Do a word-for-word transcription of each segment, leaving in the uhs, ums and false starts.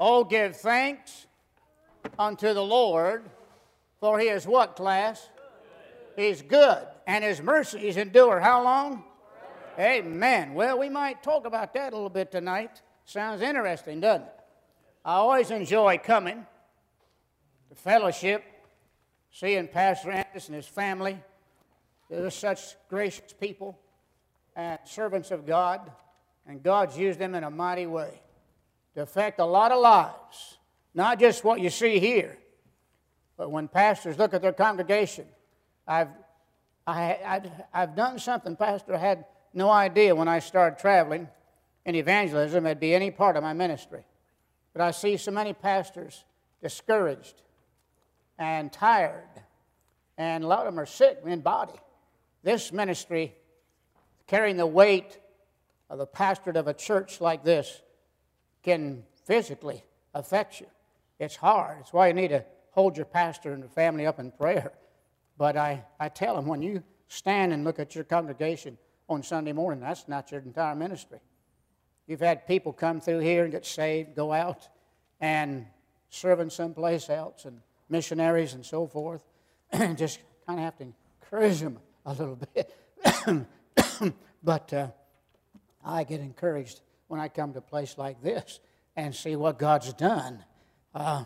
Oh, give thanks unto the Lord, for He is what, class? He's good, and His mercies endure how long? Amen. Well, we might talk about that a little bit tonight. Sounds interesting, doesn't it? I always enjoy coming to fellowship, seeing Pastor Andrews and his family. They're such gracious people and servants of God, and God's used them in a mighty way to affect a lot of lives. Not just what you see here, but when pastors look at their congregation. I've, I, I, I've done something, Pastor, I had no idea when I started traveling in evangelism it'd be any part of my ministry. But I see so many pastors discouraged and tired, and a lot of them are sick in body. This ministry, carrying the weight of the pastorate of a church like this, can physically affect you. It's hard. It's why you need to hold your pastor and the family up in prayer. But I, I tell them, when you stand and look at your congregation on Sunday morning, that's not your entire ministry. You've had people come through here and get saved, go out and serving someplace else, and missionaries and so forth. Just kind of have to encourage them a little bit. But uh, I get encouraged when I come to a place like this and see what God's done. Uh,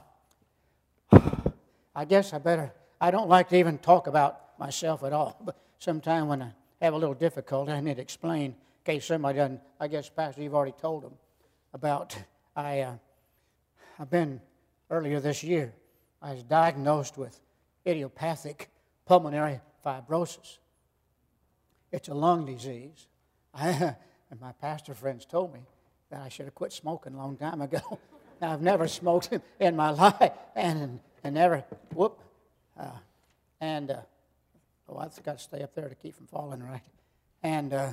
I guess I better, I don't like to even talk about myself at all, but sometime when I have a little difficulty, I need to explain in case somebody doesn't. I guess, Pastor, you've already told them about, I, uh, I've been, earlier this year, I was diagnosed with idiopathic pulmonary fibrosis. It's a lung disease. I, and my pastor friends told me that I should have quit smoking a long time ago. Now, I've never smoked in my life, and, and never, whoop, uh, and, uh, oh, I've got to stay up there to keep from falling, right? And uh,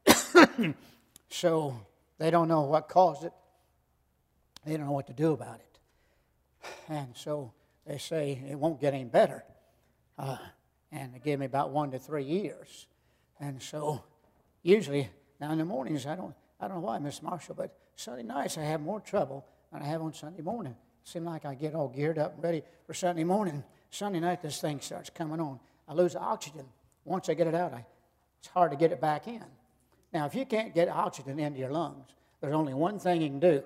so they don't know what caused it. They don't know what to do about it. And so they say it won't get any better. Uh, and they give me about one to three years. And so usually, now in the mornings, I don't I don't know why, Miss Marshall, but Sunday nights I have more trouble than I have on Sunday morning. It seems like I get all geared up and ready for Sunday morning. Sunday night, this thing starts coming on. I lose oxygen. Once I get it out, I, it's hard to get it back in. Now, if you can't get oxygen into your lungs, there's only one thing you can do.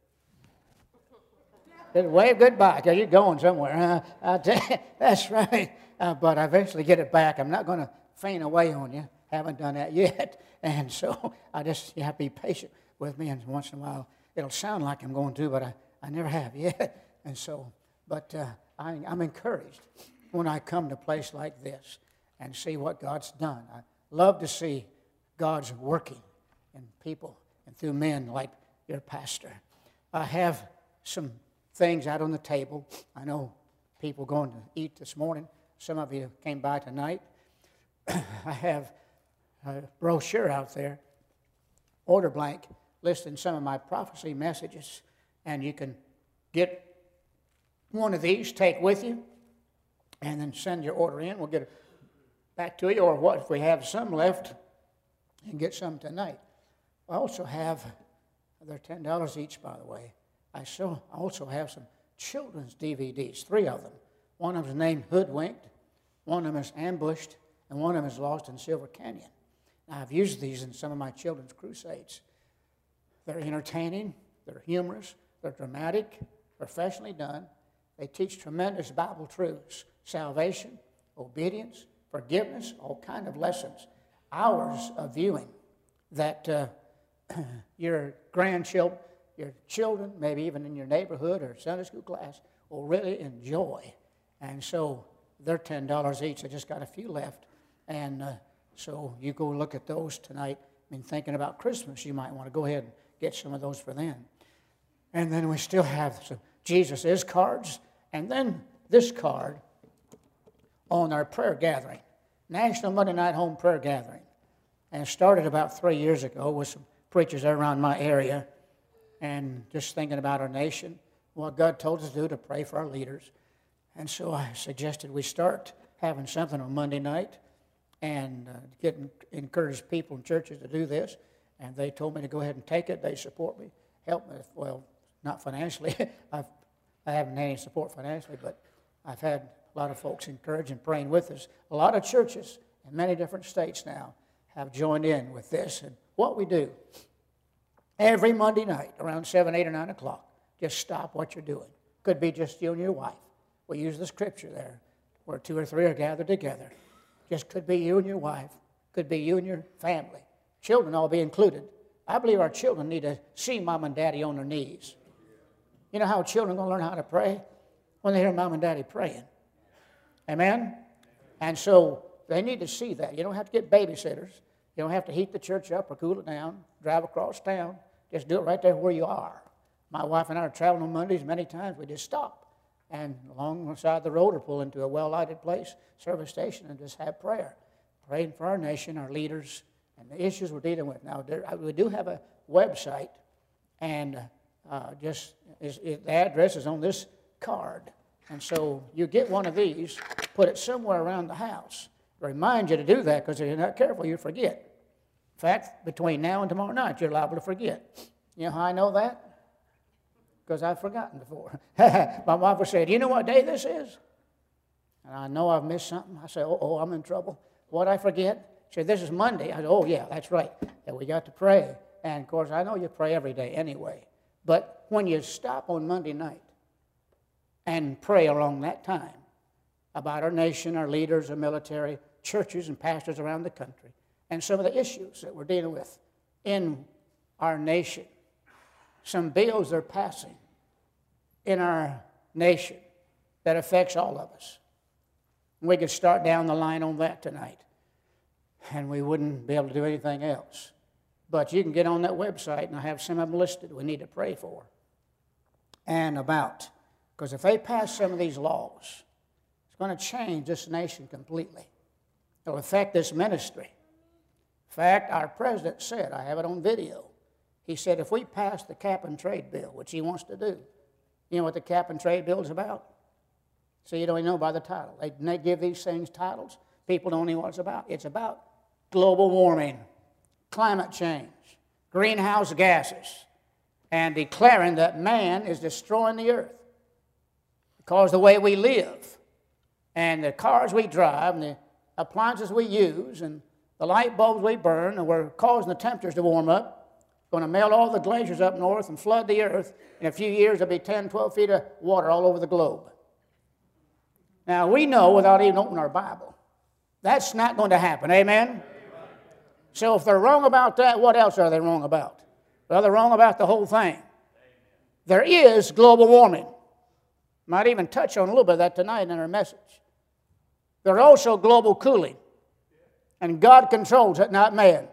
Just wave goodbye, because you're going somewhere. Uh, I tell you, that's right. Uh, but I eventually get it back. I'm not going to faint away on you. Haven't done that yet. And so I just, you have to be patient with me. And once in a while, it'll sound like I'm going to, but I, I never have yet. And so, but uh, I, I'm encouraged when I come to a place like this and see what God's done. I love to see God's working in people and through men like your pastor. I have some things out on the table. I know people going to eat this morning. Some of you came by tonight. I have a brochure out there, order blank, listing some of my prophecy messages. And you can get one of these, take with you, and then send your order in. We'll get it back to you, or what if we have some left, and get some tonight. I also have, they're ten dollars each, by the way. I so also have some children's D V Ds, three of them. One of them is named Hoodwinked, one of them is Ambushed, and one of them is Lost in Silver Canyon. Now, I've used these in some of my children's crusades. They're entertaining, they're humorous, they're dramatic, professionally done. They teach tremendous Bible truths, salvation, obedience, forgiveness, all kind of lessons. Hours of viewing that uh, your grandchildren, your children, maybe even in your neighborhood or Sunday school class, will really enjoy. And so they're ten dollars each. I just got a few left. And uh, so you go look at those tonight. I mean, thinking about Christmas, you might want to go ahead and get some of those for them. And then we still have some Jesus Is cards. And then this card on our prayer gathering, National Monday Night Home Prayer Gathering. And it started about three years ago with some preachers around my area and just thinking about our nation, what God told us to do to pray for our leaders. And so I suggested we start having something on Monday night and uh, get encourage people in churches to do this. And they told me to go ahead and take it. They support me, help me. Well, not financially. I've, I haven't had any support financially, but I've had a lot of folks encouraging and praying with us. A lot of churches in many different states now have joined in with this. And what we do, every Monday night around seven, eight, or nine o'clock, just stop what you're doing. Could be just you and your wife. We use the scripture there, where two or three are gathered together. Just could be you and your wife. Could be you and your family. Children all be included. I believe our children need to see mom and daddy on their knees. You know how children are going to learn how to pray? When they hear mom and daddy praying. Amen? And so they need to see that. You don't have to get babysitters. You don't have to heat the church up or cool it down, drive across town. Just do it right there where you are. My wife and I are traveling on Mondays many times. We just stop and alongside the road or pull into a well-lighted place, service station, and just have prayer. Praying for our nation, our leaders, and the issues we're dealing with. Now, there, we do have a website, and uh, just is, it, the address is on this card. And so you get one of these, put it somewhere around the house. Remind you to do that, because if you're not careful, you forget. In fact, between now and tomorrow night, you're liable to forget. You know how I know that? Because I've forgotten before. My wife would say, do you know what day this is? And I know I've missed something. I say, oh, oh, I'm in trouble. What I forget? She said, this is Monday. I said, oh, yeah, that's right. And we got to pray. And, of course, I know you pray every day anyway. But when you stop on Monday night and pray along that time about our nation, our leaders, our military, churches and pastors around the country, and some of the issues that we're dealing with in our nation, some bills they're passing in our nation that affects all of us. We could start down the line on that tonight, and we wouldn't be able to do anything else. But you can get on that website, and I have some of them listed we need to pray for and about. Because if they pass some of these laws, it's going to change this nation completely. It'll affect this ministry. In fact, our president said, I have it on video, he said, if we pass the cap and trade bill, which he wants to do, you know what the cap and trade bill is about? So you don't even know by the title. They, they give these things titles. People don't know what it's about. It's about global warming, climate change, greenhouse gases, and declaring that man is destroying the earth because of the way we live and the cars we drive and the appliances we use and the light bulbs we burn, and we're causing the temperatures to warm up. Going to melt all the glaciers up north and flood the earth. In a few years, there'll be ten, twelve feet of water all over the globe. Now, we know without even opening our Bible, that's not going to happen. Amen? Amen? So if they're wrong about that, what else are they wrong about? Well, they're wrong about the whole thing. Amen. There is global warming. Might even touch on a little bit of that tonight in our message. There's also global cooling. And God controls it, not man.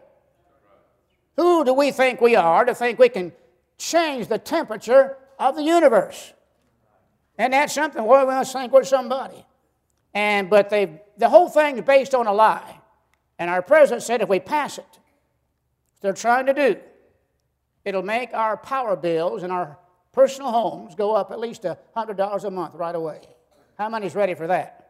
Who do we think we are to think we can change the temperature of the universe? And that's something where we must think we're somebody. And but they the whole thing is based on a lie. And our president said if we pass it, they're trying to do, it'll make our power bills and our personal homes go up at least one hundred dollars a month right away. How many's ready for that?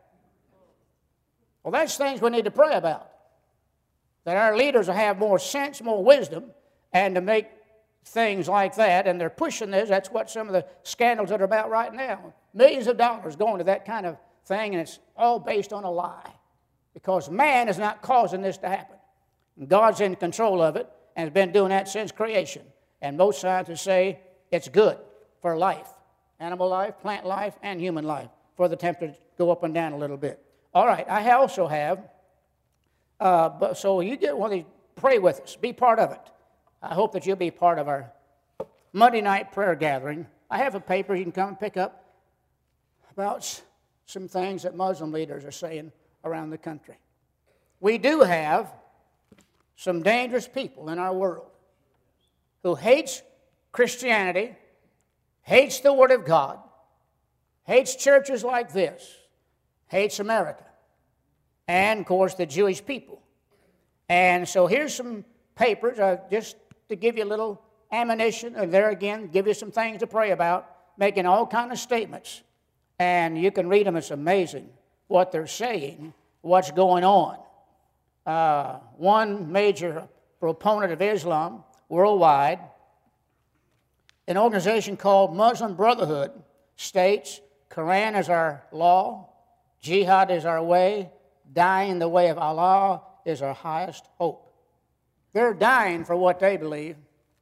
Well, that's things we need to pray about. That our leaders will have more sense, more wisdom, and to make things like that. And they're pushing this. That's what some of the scandals that are about right now. Millions of dollars going to that kind of thing, and it's all based on a lie. Because man is not causing this to happen. And God's in control of it and has been doing that since creation. And most scientists say it's good for life. Animal life, plant life, and human life. For the temperature to go up and down a little bit. All right, I also have... Uh, but so you get one of these, pray with us, be part of it. I hope that you'll be part of our Monday night prayer gathering. I have a paper you can come and pick up about some things that Muslim leaders are saying around the country. We do have some dangerous people in our world who hates Christianity, hates the Word of God, hates churches like this, hates America. And, of course, the Jewish people. And so here's some papers, uh, just to give you a little ammunition, and there again, give you some things to pray about, making all kinds of statements. And you can read them. It's amazing what they're saying, what's going on. Uh, one major proponent of Islam worldwide An organization called Muslim Brotherhood states, Quran is our law, jihad is our way, dying in the way of Allah is our highest hope. They're dying for what they believe.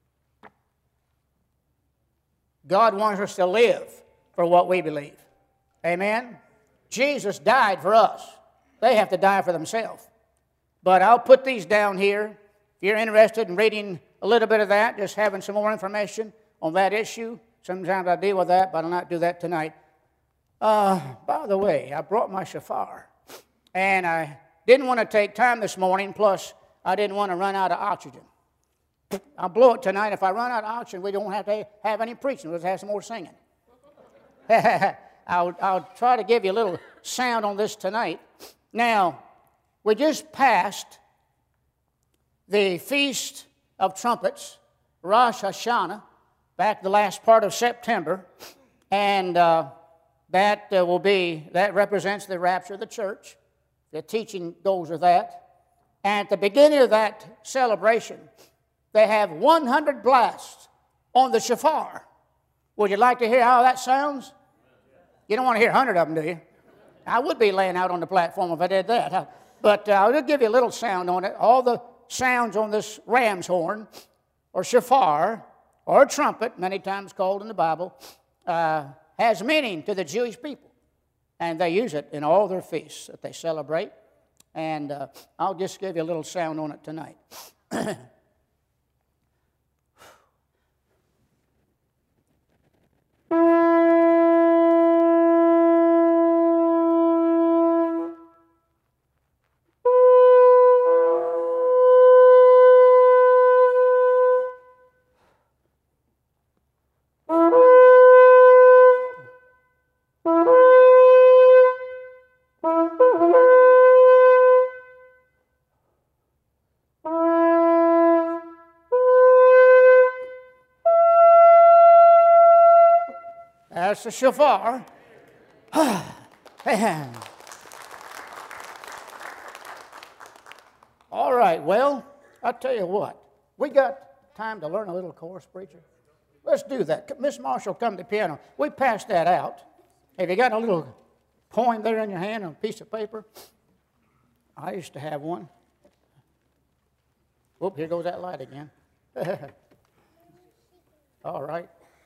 God wants us to live for what we believe. Amen? Jesus died for us. They have to die for themselves. But I'll put these down here. If you're interested in reading a little bit of that, just having some more information on that issue. Sometimes I deal with that, but I'll not do that tonight. Uh, by the way, I brought my shofar. And I didn't want to take time this morning, plus I didn't want to run out of oxygen. I'll blow it tonight. If I run out of oxygen, we don't have to have any preaching. We'll just have some more singing. I'll, I'll try to give you a little sound on this tonight. Now, we just passed the Feast of Trumpets, Rosh Hashanah, back the last part of September, and uh, that uh, will be, that represents the rapture of the church. The teaching goes with that. And at the beginning of that celebration, they have one hundred blasts on the shofar. Would you like to hear how that sounds? You don't want to hear one hundred of them, do you? I would be laying out on the platform if I did that. But uh, I'll give you a little sound on it. All the sounds on this ram's horn, or shofar, or trumpet, many times called in the Bible, uh, has meaning to the Jewish people. And they use it in all their feasts that they celebrate. And uh, I'll just give you a little sound on it tonight. That's the shofar. All right, well, I'll tell you what. We got time to learn a little chorus, preacher? Let's do that. Miss Marshall, come to the piano. We passed that out. Have you got a little poem there in your hand on a piece of paper? I used to have one. Whoop, here goes that light again. All right.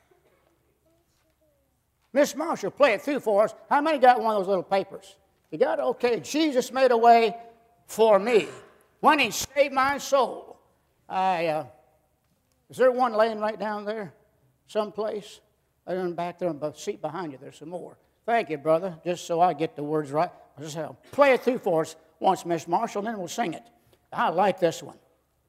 Miss Marshall, play it through for us. How many got one of those little papers? You got it? Okay. Jesus made a way for me when he saved my soul. I, uh, is there one laying right down there someplace? Or back there on the seat behind you, there's some more. Thank you, brother. Just so I get the words right. Just uh, play it through for us once, Miss Marshall, and then we'll sing it. I like this one.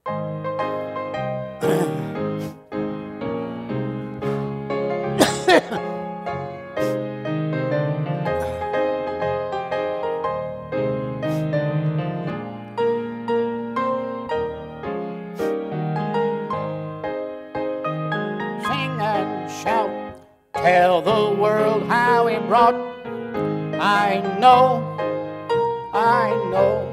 Tell the world how he brought. I know, I know.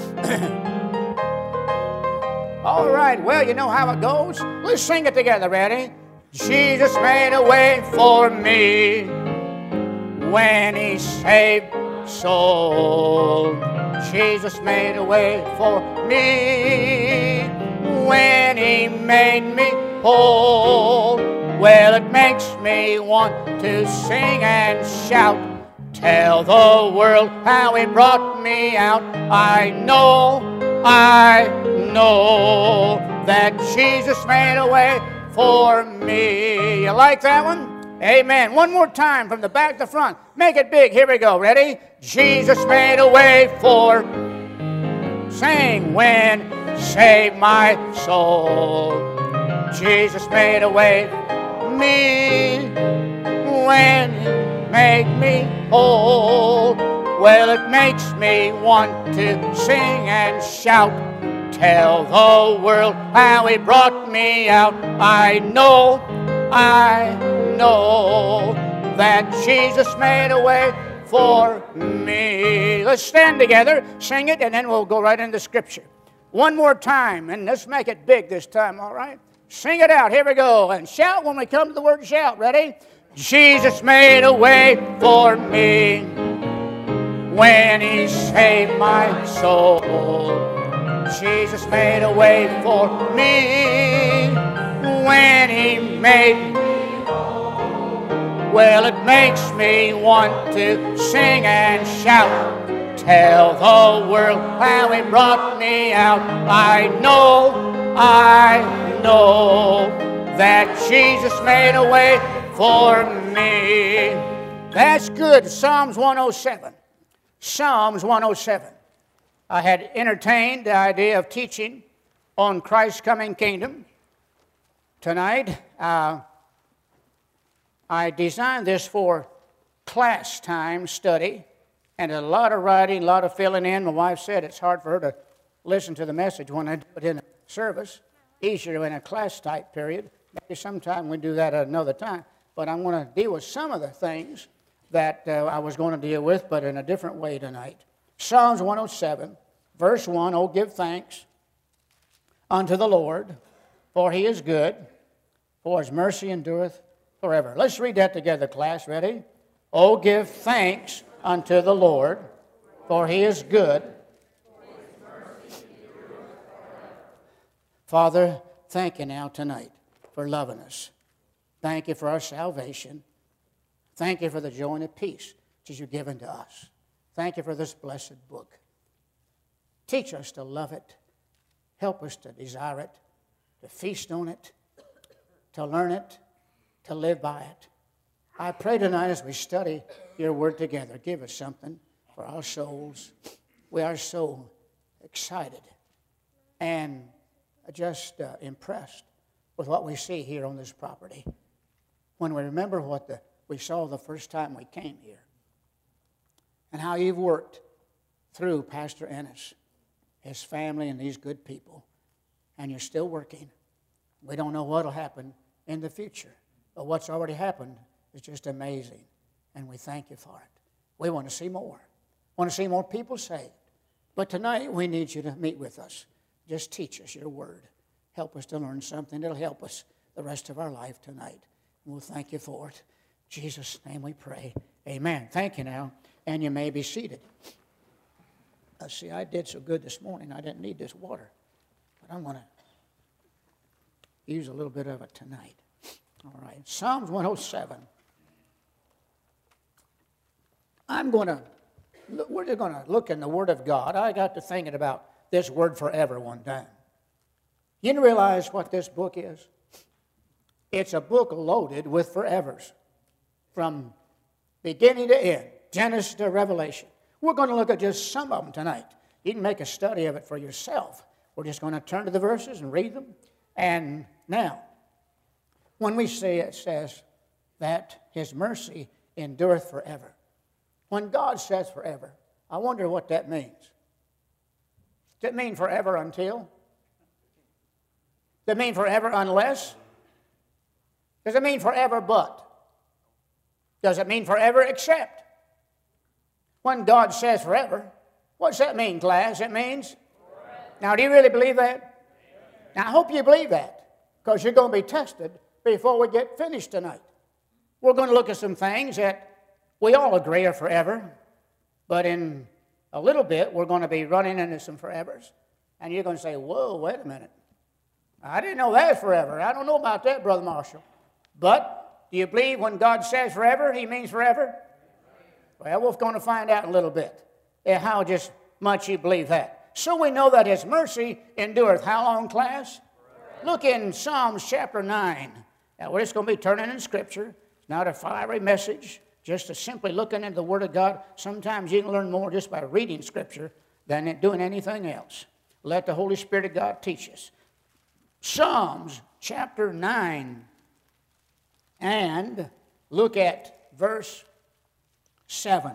All right, well, you know how it goes. Let's sing it together. Ready? Jesus made a way for me when he saved soul. Jesus made a way for me when he made me whole. Well, it makes me want to sing and shout. Tell the world how he brought me out. I know, I know that Jesus made a way for me. You like that one? Amen. One more time from the back to front. Make it big. Here we go. Ready? Jesus made a way for. Sing when saved my soul. Jesus made a way for me when he made me whole. Well, it makes me want to sing and shout. Tell the world how he brought me out. I know, I know that Jesus made a way for me. Let's stand together, sing it, and then we'll go right into Scripture. One more time, and let's make it big this time, all right? Sing it out. Here we go. And shout when we come to the word shout. Ready? Jesus made a way for me when He saved my soul. Jesus made a way for me when He made me whole. Well, it makes me want to sing and shout. Tell the world how He brought me out. I know, I know that Jesus made a way for me. That's good. Psalms one oh seven. Psalms one oh seven. I had entertained the idea of teaching on Christ's coming kingdom. Tonight, uh, I designed this for class time study, and a lot of writing, a lot of filling in. My wife said it's hard for her to listen to the message when I do it in a service. Easier in a class type period. Maybe sometime we do that at another time. But I'm going to deal with some of the things that uh, I was going to deal with, but in a different way tonight. Psalms one oh seven, verse one, Oh, give thanks unto the Lord, for He is good, for His mercy endureth forever. Let's read that together, class. Ready? Oh, give thanks unto the Lord, for He is good. Father, thank You now tonight for loving us. Thank You for our salvation. Thank You for the joy and the peace that You've given to us. Thank You for this blessed book. Teach us to love it. Help us to desire it, to feast on it, to learn it, to live by it. I pray tonight as we study Your word together, give us something for our souls. We are so excited and just uh, impressed with what we see here on this property. When we remember what the, we saw the first time we came here, and how You've worked through Pastor Ennis, his family, and these good people, and You're still working. We don't know what will happen in the future, but what's already happened is just amazing, and we thank You for it. We want to see more. We want to see more people saved. But tonight we need You to meet with us. Just teach us Your word. Help us to learn something that'll help us the rest of our life tonight. And we'll thank You for it. In Jesus' name we pray. Amen. Thank you now. And you may be seated. Uh, see, I did so good this morning, I didn't need this water. But I'm going to use a little bit of it tonight. All right. Psalms one oh seven. I'm going to, we're just going to look in the Word of God. I got to thinking about this word forever one time. You realize what this book is? It's a book loaded with forevers from beginning to end, Genesis to Revelation. We're going to look at just some of them tonight. You can make a study of it for yourself. We're just going to turn to the verses and read them. And now, when we say it says that His mercy endureth forever. When God says forever, I wonder what that means. Does it mean forever until? Does it mean forever unless? Does it mean forever but? Does it mean forever except? When God says forever, what's that mean, class? It means? Forever. Now, do you really believe that? Now, I hope you believe that, because you're going to be tested before we get finished tonight. We're going to look at some things that we all agree are forever, but in a little bit, we're going to be running into some forevers. And you're going to say, whoa, wait a minute. I didn't know that was forever. I don't know about that, Brother Marshall. But do you believe when God says forever, He means forever? Well, we're going to find out in a little bit how just much you believe that. So we know that His mercy endureth. How long, class? Forever. Look in Psalms chapter nine. Now, we're just going to be turning in Scripture. It's not a fiery message. Just to simply looking into the Word of God. Sometimes you can learn more just by reading Scripture than doing anything else. Let the Holy Spirit of God teach us. Psalms chapter nine. And look at verse seven.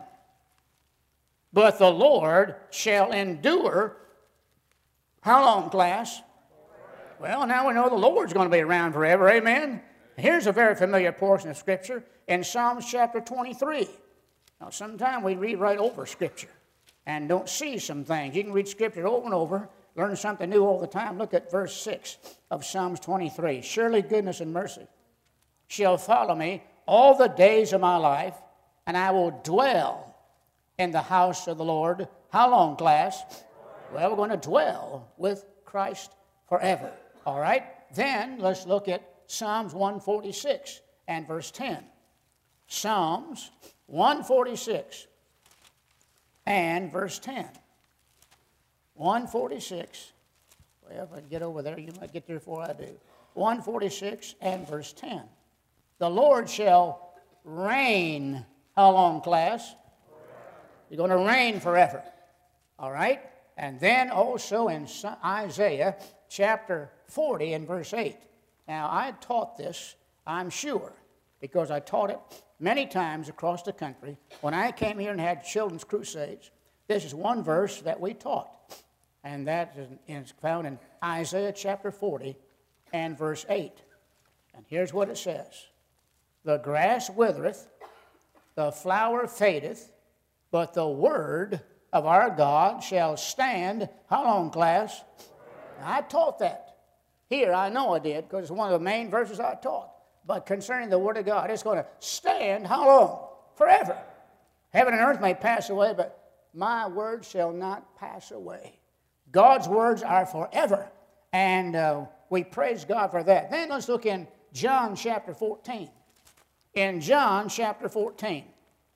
But the Lord shall endure. How long, class? Well, now we know the Lord's going to be around forever. Amen? Here's a very familiar portion of Scripture in Psalms chapter twenty-three. Now, sometimes we read right over Scripture and don't see some things. You can read Scripture over and over learn something new all the time. Look at verse six of Psalms twenty-three. Surely goodness and mercy shall follow me all the days of my life, and I will dwell in the house of the Lord. How long, class? Well, we're going to dwell with Christ forever. All right? Then let's look at Psalms one forty-six and verse ten. Psalms one forty-six and verse ten. one forty-six. Well, if I can get over there, you might get there before I do. one forty-six and verse ten. The Lord shall reign. How long, class? You're going to reign forever. All right? And then also in Isaiah chapter forty and verse eight. Now, I taught this, I'm sure, because I taught it many times across the country. When I came here and had children's crusades, this is one verse that we taught. And that is found in Isaiah chapter forty and verse eight. And here's what it says. The grass withereth, the flower fadeth, but the word of our God shall stand. How long, class? Now, I taught that. Here, I know I did, because it's one of the main verses I taught. But concerning the word of God, it's going to stand how long? Forever. Heaven and earth may pass away, but my word shall not pass away. God's words are forever, and uh, we praise God for that. Then let's look in John chapter fourteen. In John chapter fourteen.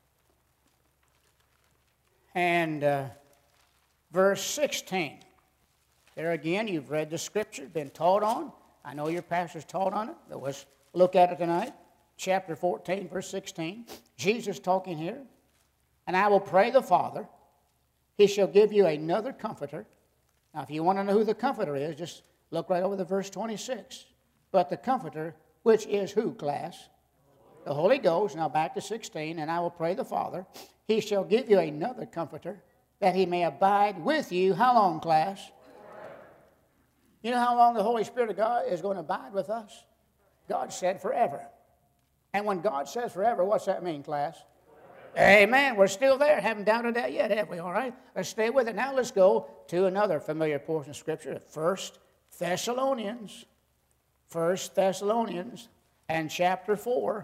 And uh, verse sixteen. There again, you've read the scripture, been taught on. I know your pastor's taught on it, but let's look at it tonight. Chapter fourteen, verse sixteen. Jesus talking here. And I will pray the Father, he shall give you another comforter. Now, if you want to know who the comforter is, just look right over the verse twenty-six. But the comforter, which is who, class? The Holy Ghost. Now back to sixteen. And I will pray the Father, he shall give you another comforter, that he may abide with you. How long, class? You know how long the Holy Spirit of God is going to abide with us? God said forever. And when God says forever, what's that mean, class? Amen. We're still there. Haven't doubted that yet, have we? All right. Let's stay with it. Now let's go to another familiar portion of Scripture. First Thessalonians. First Thessalonians and chapter four.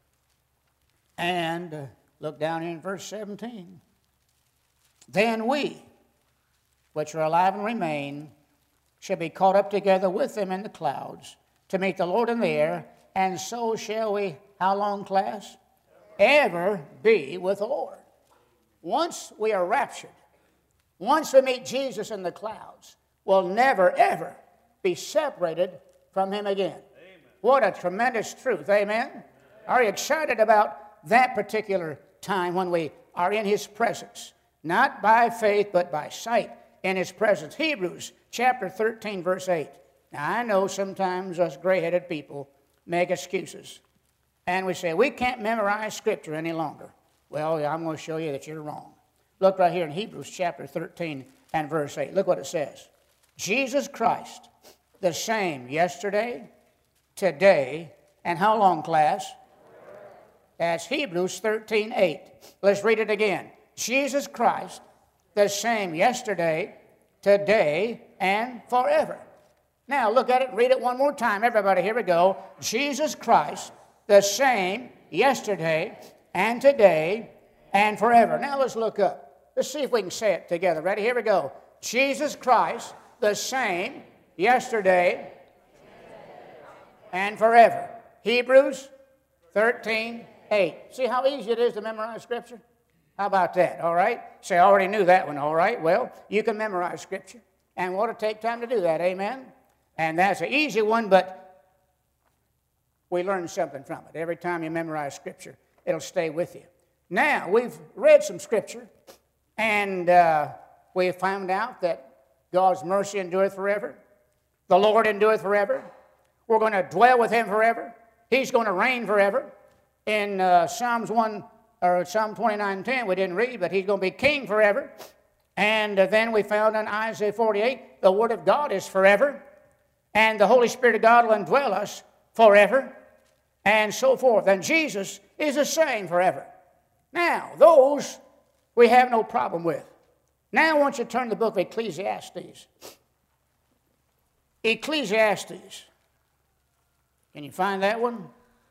And uh, look down in verse seventeen. Then we, which are alive and remain, shall be caught up together with them in the clouds to meet the Lord in the air, and so shall we, how long, class? Ever be with the Lord. Once we are raptured, once we meet Jesus in the clouds, we'll never, ever be separated from him again. Amen. What a tremendous truth, amen? Amen? Are you excited about that particular time when we are in his presence? Not by faith, but by sight in his presence. Hebrews chapter thirteen, verse eight. Now, I know sometimes us gray-headed people make excuses. And we say, we can't memorize Scripture any longer. Well, I'm going to show you that you're wrong. Look right here in Hebrews chapter thirteen and verse eight. Look what it says. Jesus Christ, the same yesterday, today, and how long, class? That's Hebrews thirteen, eight. Let's read it again. Jesus Christ, the same yesterday, today, and forever. Now, look at it. Read it one more time. Everybody, here we go. Jesus Christ, the same yesterday and today and forever. Now, let's look up. Let's see if we can say it together. Ready? Here we go. Jesus Christ, the same yesterday and forever. Hebrews thirteen, eight. See how easy it is to memorize Scripture? How about that? All right? Say, I already knew that one. All right? Well, you can memorize Scripture. And what it'll take time to do that. Amen? And that's an easy one, but we learn something from it. Every time you memorize Scripture, it'll stay with you. Now, we've read some Scripture, and uh, we found out that God's mercy endureth forever. The Lord endureth forever. We're going to dwell with him forever. He's going to reign forever. In uh, Psalms one, or Psalm twenty-nine, ten, we didn't read, but he's going to be king forever. And uh, then we found in Isaiah forty-eight, the Word of God is forever. And the Holy Spirit of God will indwell us forever, and so forth. And Jesus is the same forever. Now, those we have no problem with. Now I want you to turn to the book of Ecclesiastes. Ecclesiastes. Can you find that one?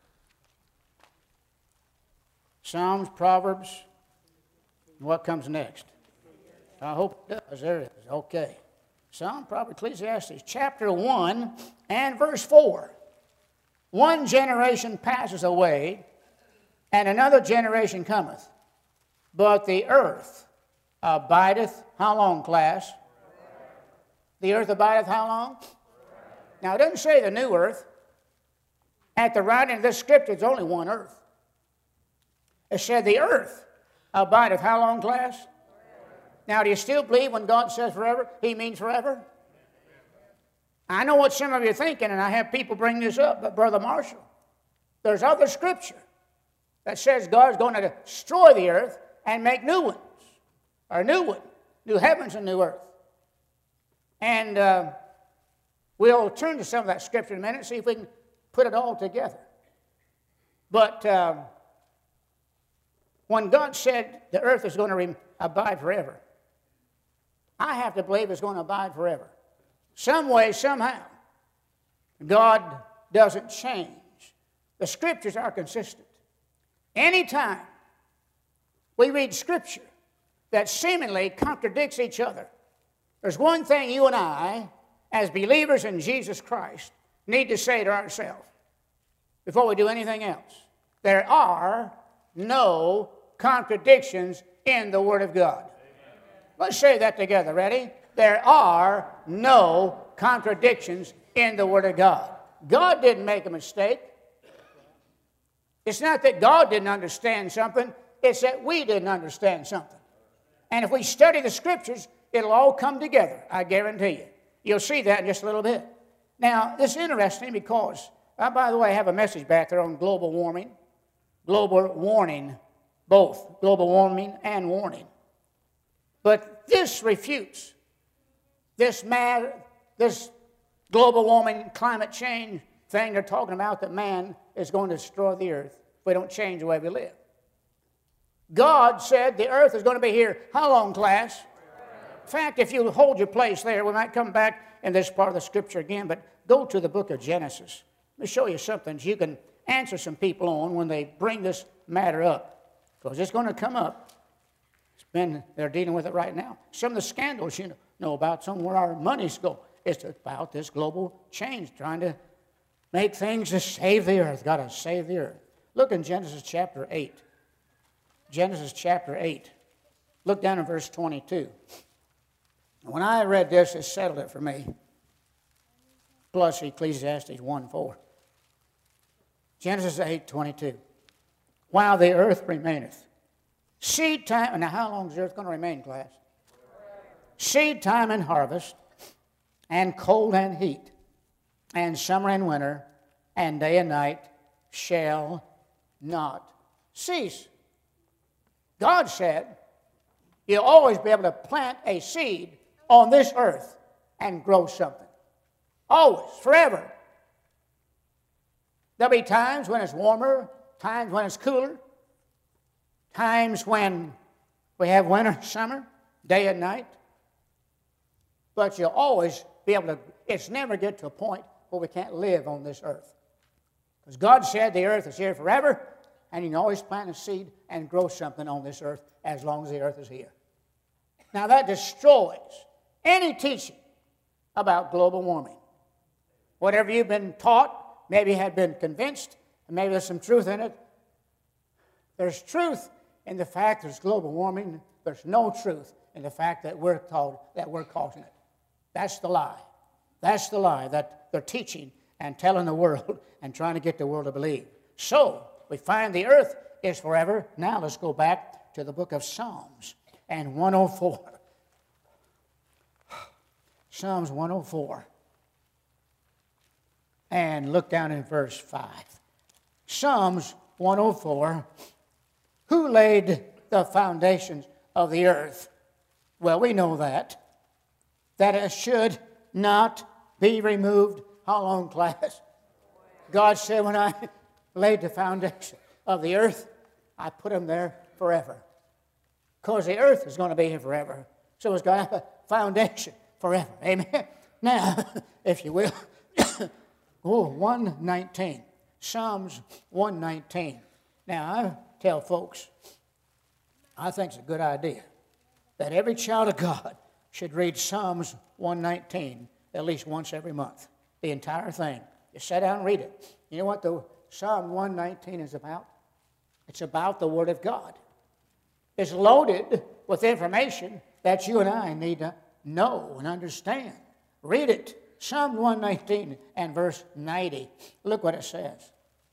Psalms, Proverbs. What comes next? I hope it does. There it is. Okay. Psalm, Proverbs, Ecclesiastes, chapter one and verse four. One generation passes away, and another generation cometh. But the earth abideth, how long, class? The earth abideth how long? Now, it doesn't say the new earth. At the writing of this scripture, it's only one earth. It said the earth abideth how long, class? Now, do you still believe when God says forever, He means forever? I know what some of you are thinking, and I have people bring this up, but Brother Marshall, there's other scripture that says God's going to destroy the earth and make new ones, or new one, new heavens and new earth. And uh, we'll turn to some of that scripture in a minute and see if we can put it all together. But uh, when God said the earth is going to re- abide forever, I have to believe it's going to abide forever. Some way, somehow, God doesn't change. The scriptures are consistent. Anytime we read scripture that seemingly contradicts each other, there's one thing you and I, as believers in Jesus Christ, need to say to ourselves before we do anything else. There are no contradictions in the Word of God. Let's say that together. Ready? There are no contradictions in the Word of God. God didn't make a mistake. It's not that God didn't understand something. It's that we didn't understand something. And if we study the Scriptures, it'll all come together, I guarantee you. You'll see that in just a little bit. Now, this is interesting because, uh, by the way, I have a message back there on global warming. Global warning, both global warming and warning. But this refutes this mad, this global warming, climate change thing they're talking about, that man is going to destroy the earth if we don't change the way we live. God said the earth is going to be here. How long, class? In fact, if you hold your place there, we might come back in this part of the scripture again, but go to the book of Genesis. Let me show you something you can answer some people on when they bring this matter up, because it's going to come up. It's been, they're dealing with it right now. Some of the scandals you know about, some where our money's go, is about this global change, trying to make things to save the earth. Got to save the earth. Look in Genesis chapter eight. Genesis chapter eight. Look down in verse twenty-two. When I read this, it settled it for me. Plus Ecclesiastes one four. Genesis eight twenty-two. While the earth remaineth. Seed time. Now, how long is the earth going to remain, class? Seed time and harvest, and cold and heat, and summer and winter, and day and night shall not cease. God said you'll always be able to plant a seed on this earth and grow something. Always, forever. There'll be times when it's warmer, times when it's cooler, times when we have winter, summer, day and night. But you'll always be able to, it's never get to a point where we can't live on this earth. Because God said the earth is here forever, and you can always plant a seed and grow something on this earth as long as the earth is here. Now that destroys any teaching about global warming. Whatever you've been taught, maybe you had been convinced, and maybe there's some truth in it. There's truth in the fact there's global warming. There's no truth in the fact that we're taught that we're causing it. That's the lie. That's the lie that they're teaching and telling the world and trying to get the world to believe. So, we find the earth is forever. Now let's go back to the book of Psalms and one oh four. Psalms one oh four. And look down in verse five. Psalms one oh four. Who laid the foundations of the earth? Well, we know that. That it should not be removed. How long, class? God said, when I laid the foundation of the earth, I put them there forever. Because the earth is going to be here forever. So it's going to have a foundation forever. Amen? Now, if you will. Oh, one nineteen. Psalms one nineteen. Now, I tell folks, I think it's a good idea that every child of God should read Psalms one nineteen at least once every month. The entire thing. Just sit down and read it. You know what the Psalm one nineteen is about? It's about the Word of God. It's loaded with information that you and I need to know and understand. Read it. Psalm one nineteen and verse ninety. Look what it says.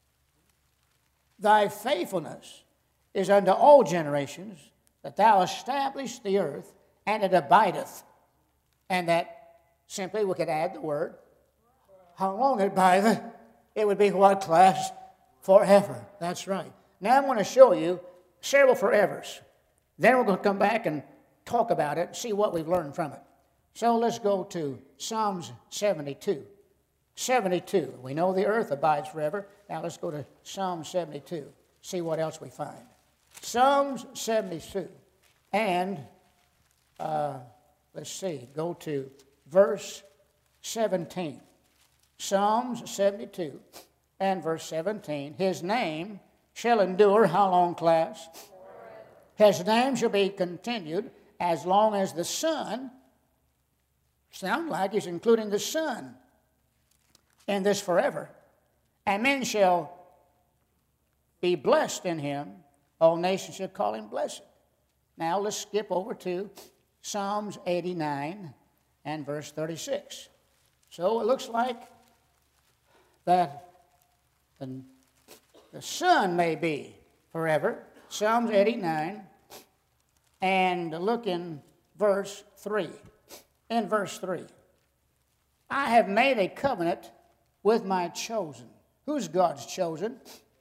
Thy faithfulness is unto all generations, that thou establish the earth, and it abideth. And that simply we could add the word, how long it abideth, it would be what class? Forever. That's right. Now I'm going to show you several forevers. Then we're going to come back and talk about it and see what we've learned from it. So let's go to Psalms seventy-two. seventy-two. We know the earth abides forever. Now let's go to Psalm seventy-two. See what else we find. Psalms seventy-two. And uh, let's see. Go to verse seventeen. Psalms seventy-two and verse seventeen. His name shall endure how long, class? His name shall be continued as long as the sun. Sound like he's including the sun in this forever. And men shall be blessed in him. All nations shall call him blessed. Now let's skip over to Psalms eighty-nine and verse thirty-six. So it looks like that the, the sun may be forever. Psalms eighty-nine, and look in verse three. In verse three, I have made a covenant with my chosen. Who's God's chosen?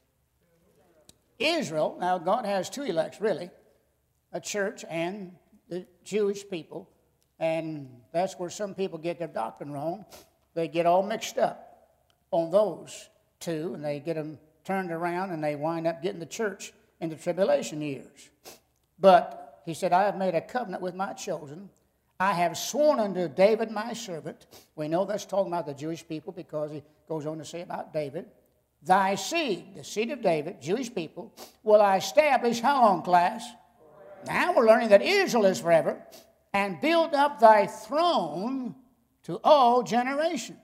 Israel. Now, God has two elects, really, a church and the Jewish people, and that's where some people get their doctrine wrong. They get all mixed up on those two, and they get them turned around, and they wind up getting the church in the tribulation years. But he said, I have made a covenant with my chosen. I have sworn unto David my servant. We know that's talking about the Jewish people because he goes on to say about David. Thy seed, the seed of David, Jewish people, will I establish how long, class? Now we're learning that Israel is forever, and build up thy throne to all generations.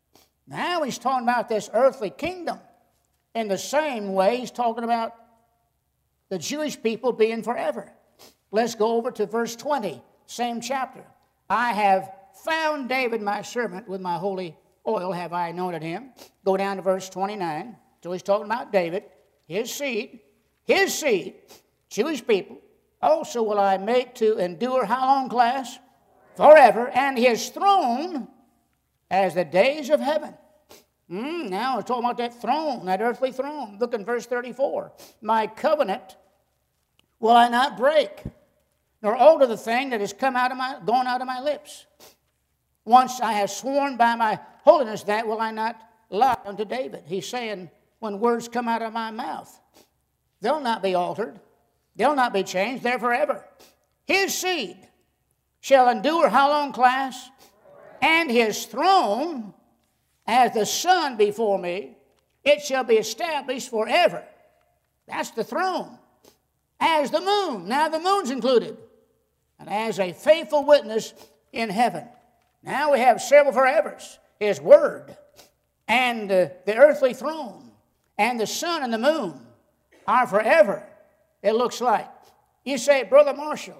Now he's talking about this earthly kingdom. In the same way, he's talking about the Jewish people being forever. Let's go over to verse twenty, same chapter. I have found David my servant, with my holy oil have I anointed him. Go down to verse twenty-nine. So he's talking about David, his seed, his seed, Jewish people. Also will I make to endure how long, class? Forever. And his throne as the days of heaven. Mm, now we're talking about that throne, that earthly throne. Look in verse thirty-four. My covenant will I not break, nor alter the thing that has come out of my, gone out of my lips. Once I have sworn by my holiness, that will I not lie unto David. He's saying, when words come out of my mouth, they'll not be altered. They'll not be changed. They're forever. His seed shall endure how long, class? And his throne as the sun before me, it shall be established forever. That's the throne. As the moon. Now the moon's included. And as a faithful witness in heaven. Now we have several forevers. His word and uh, the earthly throne and the sun and the moon are forever, it looks like. You say, Brother Marshall,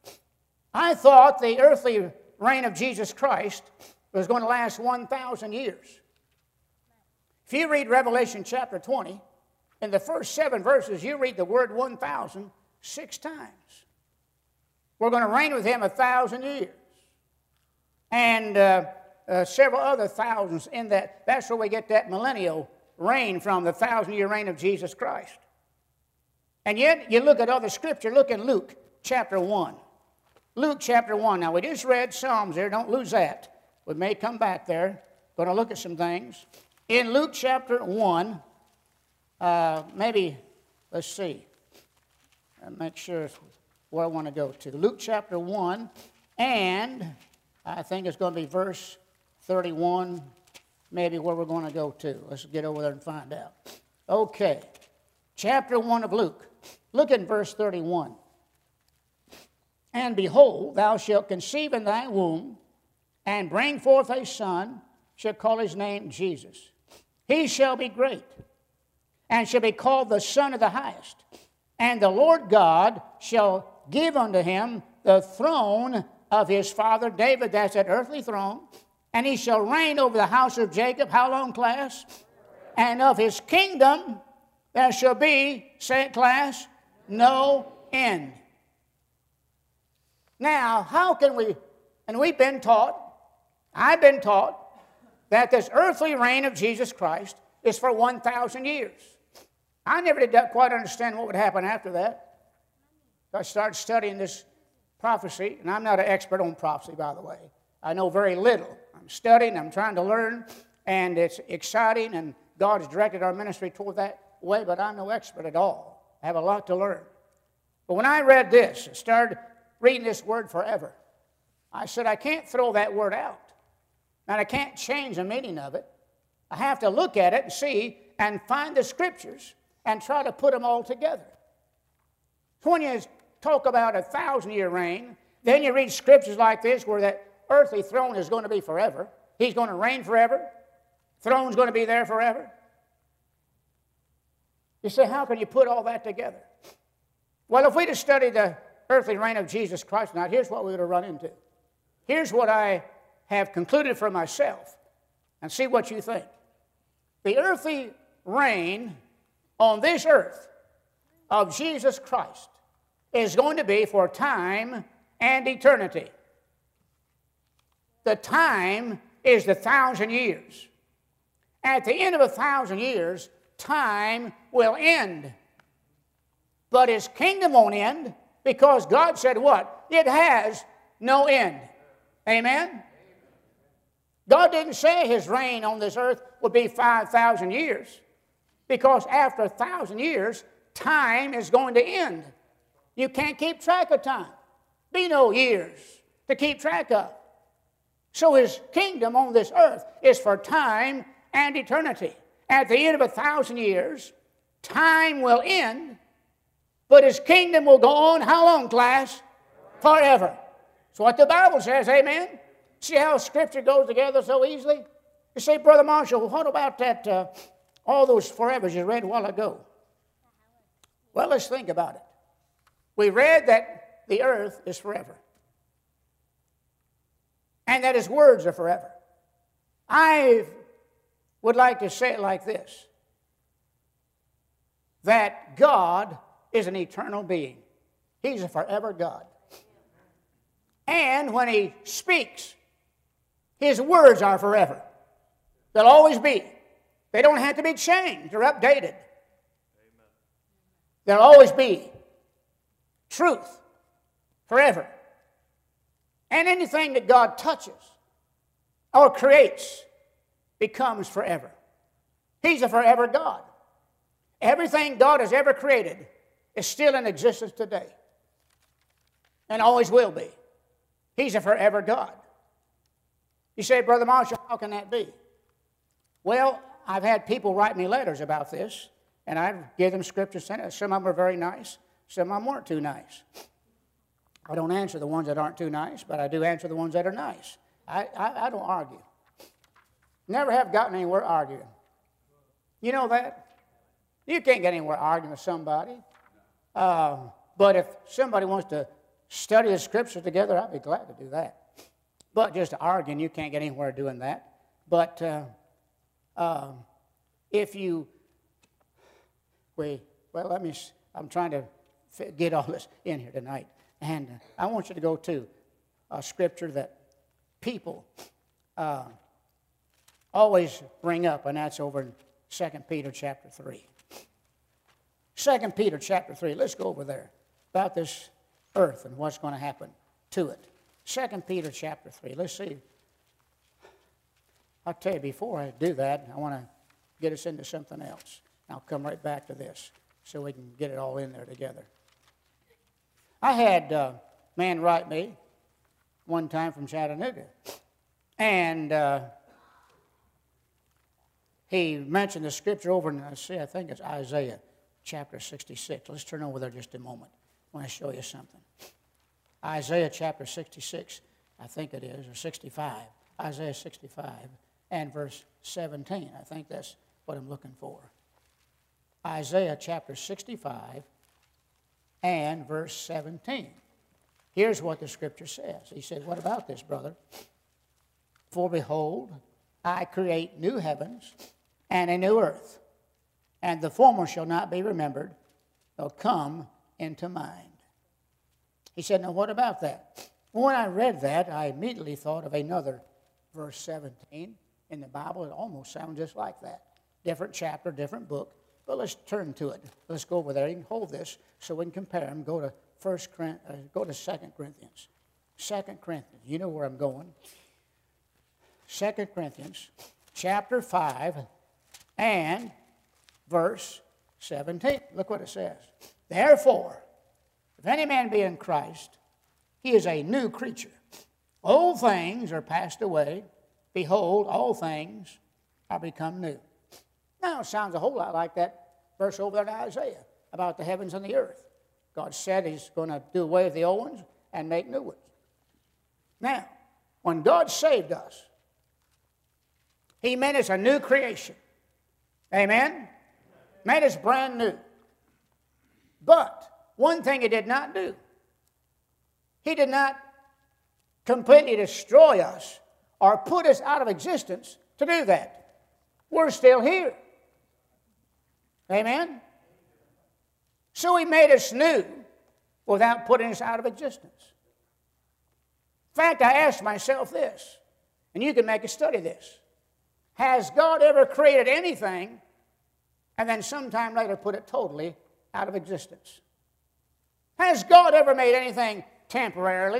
I thought the earthly reign of Jesus Christ was going to last one thousand years. If you read Revelation chapter twenty, in the first seven verses, you read the word one thousand six times. We're going to reign with him a thousand years. And uh, uh, several other thousands in that. That's where we get that millennial reign from, the thousand-year reign of Jesus Christ. And yet, you look at other scripture. Look in Luke chapter one. Luke chapter one. Now, we just read Psalms there. Don't lose that. We may come back there. Going to look at some things. In Luke chapter one, uh, maybe, let's see. I'll make sure where I want to go to. Luke chapter one, and I think it's going to be verse thirty-one, maybe where we're going to go to. Let's get over there and find out. Okay, chapter one of Luke. Look at verse thirty-one. And behold, thou shalt conceive in thy womb, and bring forth a son, shall call his name Jesus. He shall be great, and shall be called the Son of the Highest. And the Lord God shall give unto him the throne of his father David, that's that earthly throne, and he shall reign over the house of Jacob. How long, class? And of his kingdom there shall be, say it, class, no end. Now, how can we, and we've been taught, I've been taught, that this earthly reign of Jesus Christ is for one thousand years. I never did quite understand what would happen after that. I started studying this prophecy, and I'm not an expert on prophecy, by the way. I know very little. I'm studying, I'm trying to learn, and it's exciting, and God has directed our ministry toward that way, but I'm no expert at all. I have a lot to learn. But when I read this, I started reading this word forever. I said, I can't throw that word out. And I can't change the meaning of it. I have to look at it and see and find the scriptures and try to put them all together. So when you talk about a thousand-year reign, then you read scriptures like this where that earthly throne is going to be forever. He's going to reign forever. Throne's going to be there forever. You say, how can you put all that together? Well, if we'd have studied the earthly reign of Jesus Christ tonight, here's what we would have run into. Here's what I have concluded for myself, and see what you think. The earthly reign on this earth of Jesus Christ is going to be for time and eternity. The time is the thousand years. At the end of a thousand years, time will end. But his kingdom won't end, because God said what? It has no end. Amen? God didn't say his reign on this earth would be five thousand years, because after a thousand years, time is going to end. You can't keep track of time. Be no years to keep track of. So his kingdom on this earth is for time and eternity. At the end of a thousand years, time will end, but his kingdom will go on, how long, class? Forever. That's what the Bible says, amen? See how Scripture goes together so easily? You say, Brother Marshall, what about that, uh, all those forevers you read a while ago? Well, let's think about it. We read that the earth is forever, and that his words are forever. I would like to say it like this, that God is an eternal being. He's a forever God. And when he speaks, his words are forever. They'll always be. They don't have to be changed or updated. Amen. They'll always be truth forever. And anything that God touches or creates becomes forever. He's a forever God. Everything God has ever created is still in existence today and always will be. He's a forever God. You say, Brother Marshall, how can that be? Well, I've had people write me letters about this, and I've given them scripture. Some of them are very nice. Some of them weren't too nice. I don't answer the ones that aren't too nice, but I do answer the ones that are nice. I, I, I don't argue. Never have gotten anywhere arguing. You know that? You can't get anywhere arguing with somebody. Uh, but if somebody wants to study the scriptures together, I'd be glad to do that. But just arguing, you can't get anywhere doing that. But uh, uh, if you, we, well, let me, I'm trying to fit, get all this in here tonight. And uh, I want you to go to a scripture that people uh, always bring up, and that's over in Second Peter chapter three. Second Peter chapter three, let's go over there about this earth and what's going to happen to it. Second Peter chapter three, let's see. I'll tell you, before I do that, I want to get us into something else. I'll come right back to this so we can get it all in there together. I had a man write me one time from Chattanooga, And uh, he mentioned the scripture over in, I see, I think it's Isaiah chapter sixty-six. Let's turn over there just a moment. I want to show you something. Isaiah chapter sixty-six, I think it is, or sixty-five. Isaiah sixty-five and verse seventeen. I think that's what I'm looking for. Isaiah chapter sixty-five and verse seventeen. Here's what the scripture says. He said, what about this, brother? For behold, I create new heavens and a new earth, and the former shall not be remembered, they'll come into mind. He said, now what about that? When I read that, I immediately thought of another verse seventeen in the Bible. It almost sounds just like that. Different chapter, different book. But let's turn to it. Let's go over there. You can hold this so we can compare them. Go to First, uh, go to Second Corinthians. Second Corinthians. You know where I'm going. Second Corinthians, chapter five, and verse seventeen. Look what it says. Therefore, if any man be in Christ, he is a new creature. Old things are passed away. Behold, all things are become new. Now, it sounds a whole lot like that verse over there in Isaiah about the heavens and the earth. God said he's going to do away with the old ones and make new ones. Now, when God saved us, he made us a new creation. Amen? Made us brand new. But one thing he did not do, he did not completely destroy us or put us out of existence to do that. We're still here. Amen? So he made us new without putting us out of existence. In fact, I asked myself this, and you can make a study of this. Has God ever created anything and then sometime later put it totally out of existence? Has God ever made anything temporarily?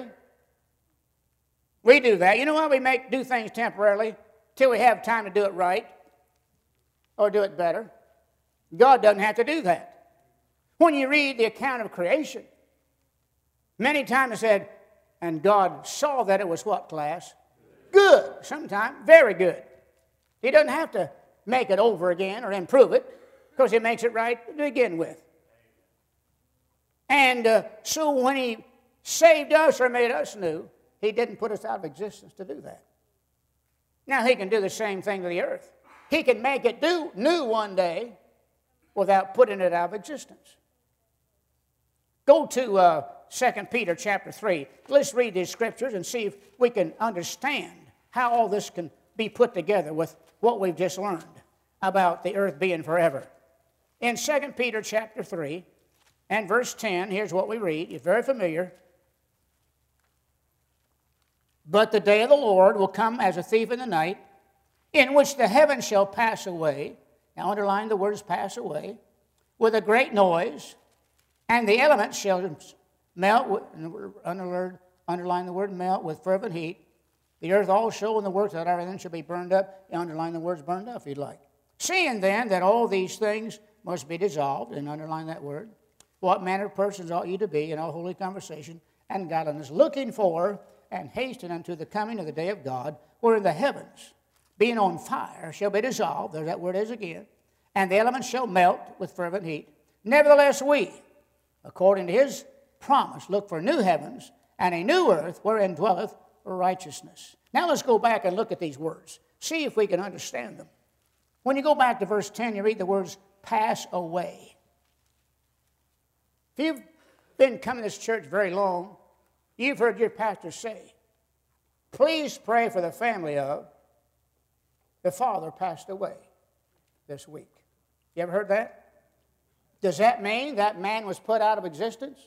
We do that. You know why we make do things temporarily? Till we have time to do it right or do it better. God doesn't have to do that. When you read the account of creation, many times it said, and God saw that it was what, class? Good. Sometimes very good. He doesn't have to make it over again or improve it because he makes it right to begin with. And uh, so when he saved us or made us new, he didn't put us out of existence to do that. Now he can do the same thing to the earth. He can make it do new one day without putting it out of existence. Go to uh, Second Peter chapter three. Let's read these scriptures and see if we can understand how all this can be put together with what we've just learned about the earth being forever. In Second Peter chapter three and verse ten, here's what we read. It's very familiar. But the day of the Lord will come as a thief in the night, in which the heavens shall pass away. Now underline the words pass away. With a great noise, and the elements shall melt, underline the word melt, with fervent heat. The earth also and the works that are in it shall be burned up. Underline the words burned up if you'd like. Seeing then that all these things must be dissolved, and underline that word, what manner of persons ought you to be in all holy conversation and godliness, looking for and hasten unto the coming of the day of God, wherein the heavens, being on fire, shall be dissolved. There that word is again. And the elements shall melt with fervent heat. Nevertheless we, according to his promise, look for new heavens and a new earth wherein dwelleth righteousness. Now let's go back and look at these words. See if we can understand them. When you go back to verse ten, you read the words pass away. If you've been coming to this church very long, you've heard your pastor say, please pray for the family of the father passed away this week. You ever heard that? Does that mean that man was put out of existence?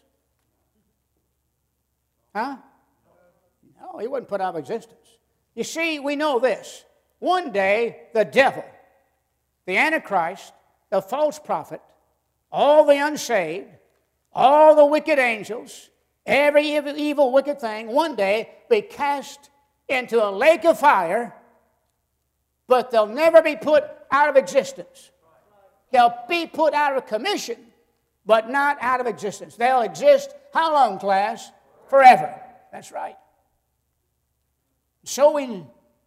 Huh? No, he wasn't put out of existence. You see, we know this. One day, the devil, the Antichrist, the false prophet, all the unsaved, all the wicked angels, every evil, evil, wicked thing, one day be cast into a lake of fire, but they'll never be put out of existence. They'll be put out of commission, but not out of existence. They'll exist, how long, class? Forever. That's right. So we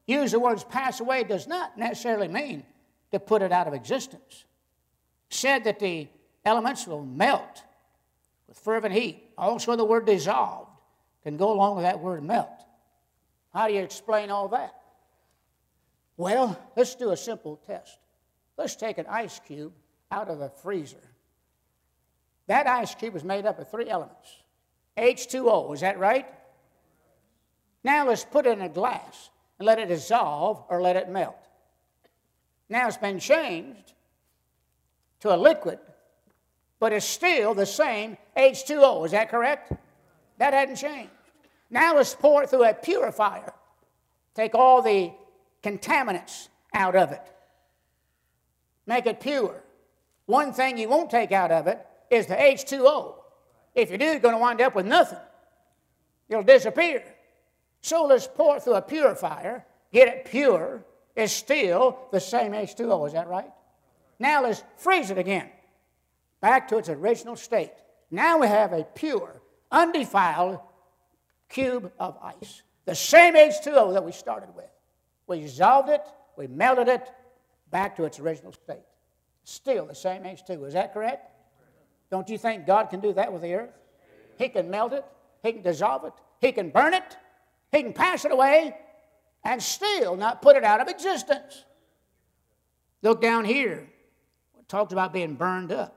use the words pass away does not necessarily mean to put it out of existence. Said that the elements will melt with fervent heat. Also the word dissolved can go along with that word melt. How do you explain all that? Well, let's do a simple test. Let's take an ice cube out of a freezer. That ice cube is made up of three elements. H two O, is that right? Now let's put it in a glass and let it dissolve or let it melt. Now it's been changed to a liquid, but it's still the same H two O, is that correct? That hadn't changed. Now let's pour it through a purifier. Take all the contaminants out of it. Make it pure. One thing you won't take out of it is the H two O. If you do, you're going to wind up with nothing. It'll disappear. So let's pour it through a purifier, get it pure. It's still the same H two O, is that right? Now let's freeze it again, back to its original state. Now we have a pure, undefiled cube of ice. The same H two O that we started with. We dissolved it, we melted it, back to its original state. Still the same H two O, is that correct? Don't you think God can do that with the earth? He can melt it, He can dissolve it, He can burn it, He can pass it away, and still not put it out of existence. Look down here. It talks about being burned up.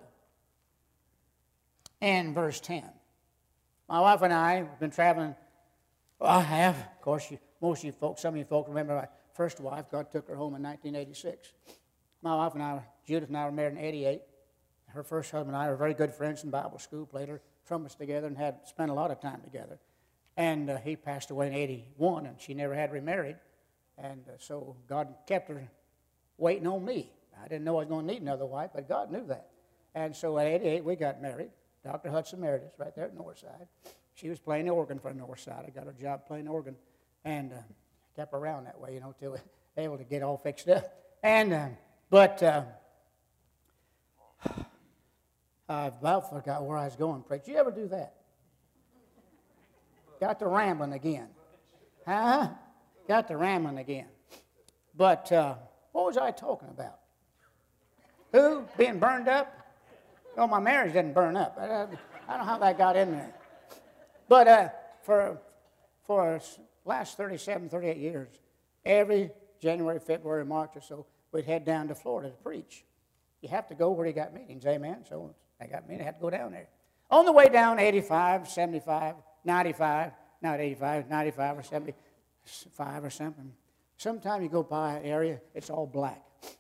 In verse ten. My wife and I have been traveling. Well, I have. Of course, you, most of you folks, some of you folks remember my first wife. God took her home in nineteen eighty-six. My wife and I, Judith and I, were married in eighty-eight. Her first husband and I were very good friends in Bible school, played our trumpets together and had spent a lot of time together. And uh, he passed away in eighty-one, and she never had remarried. And uh, so God kept her waiting on me. I didn't know I was going to need another wife, but God knew that. And so at eighty-eight, we got married. Doctor Hudson married us right there at Northside. She was playing the organ for Northside. I got her job playing the organ, and uh, kept her around that way, you know, till we were able to get all fixed up. And uh, but uh, I about forgot where I was going. Preach. You ever do that? Got to rambling again. Huh? Got to rambling again. But uh, what was I talking about? Who? Being burned up? Well, my marriage didn't burn up. I, I don't know how that got in there. But uh, for for last thirty-seven, thirty-eight years, every January, February, March or so, we'd head down to Florida to preach. You have to go where you got meetings, amen? So I got meetings, I had to go down there. On the way down, eighty-five, seventy-five, ninety-five, not eighty-five, ninety-five or seventy-five or something. Sometime you go by an area, it's all black.